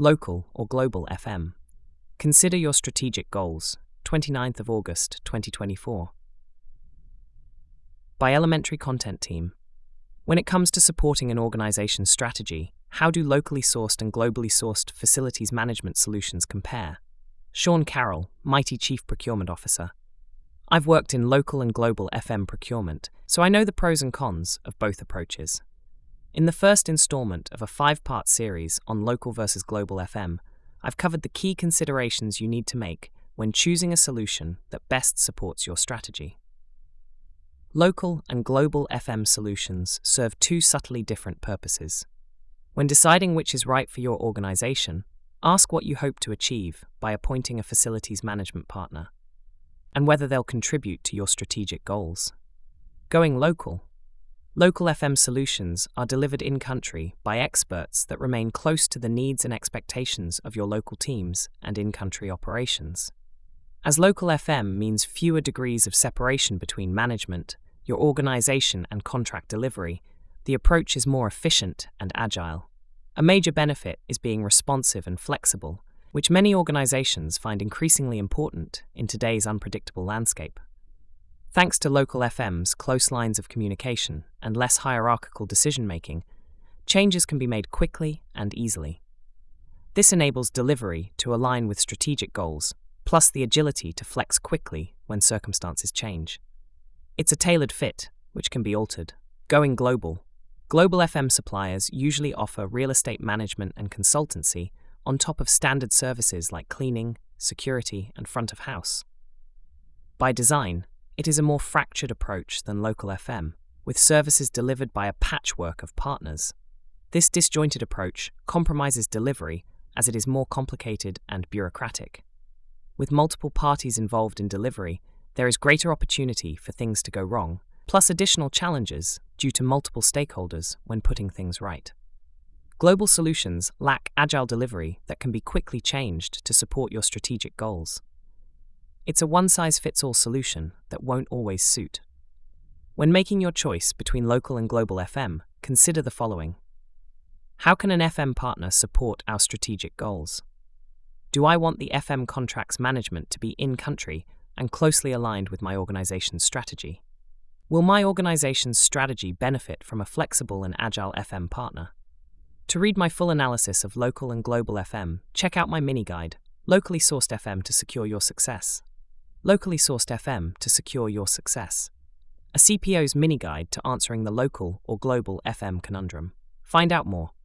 Local or global FM. Consider your strategic goals. 29th of August, 2024. By Elementary Content Team. When it comes to supporting an organization's strategy, how do locally sourced and globally sourced facilities management solutions compare? Sean Carroll, Mighty Chief Procurement Officer. I've worked in local and global FM procurement, so I know the pros and cons of both approaches. In the first installment of a 5-part series on local versus global FM, I've covered the key considerations you need to make when choosing a solution that best supports your strategy. Local and global FM solutions serve two subtly different purposes. When deciding which is right for your organization, ask what you hope to achieve by appointing a facilities management partner, and whether they'll contribute to your strategic goals. Going local. Local FM solutions are delivered in-country by experts that remain close to the needs and expectations of your local teams and in-country operations. As local FM means fewer degrees of separation between management, your organization, and contract delivery, the approach is more efficient and agile. A major benefit is being responsive and flexible, which many organizations find increasingly important in today's unpredictable landscape. Thanks to local FM's close lines of communication and less hierarchical decision-making, changes can be made quickly and easily. This enables delivery to align with strategic goals, plus the agility to flex quickly when circumstances change. It's a tailored fit, which can be altered. Going global. Global FM suppliers usually offer real estate management and consultancy on top of standard services like cleaning, security, and front of house. By design, it is a more fractured approach than local FM, with services delivered by a patchwork of partners. This disjointed approach compromises delivery as it is more complicated and bureaucratic. With multiple parties involved in delivery, there is greater opportunity for things to go wrong, plus additional challenges due to multiple stakeholders when putting things right. Global solutions lack agile delivery that can be quickly changed to support your strategic goals. It's a one-size-fits-all solution that won't always suit. When making your choice between local and global FM, consider the following. How can an FM partner support our strategic goals? Do I want the FM contracts management to be in-country and closely aligned with my organization's strategy? Will my organization's strategy benefit from a flexible and agile FM partner? To read my full analysis of local and global FM, check out my mini-guide, Locally Sourced FM to Secure Your Success. Locally Sourced FM to Secure Your Success. A CPO's mini-guide to answering the local or global FM conundrum. Find out more.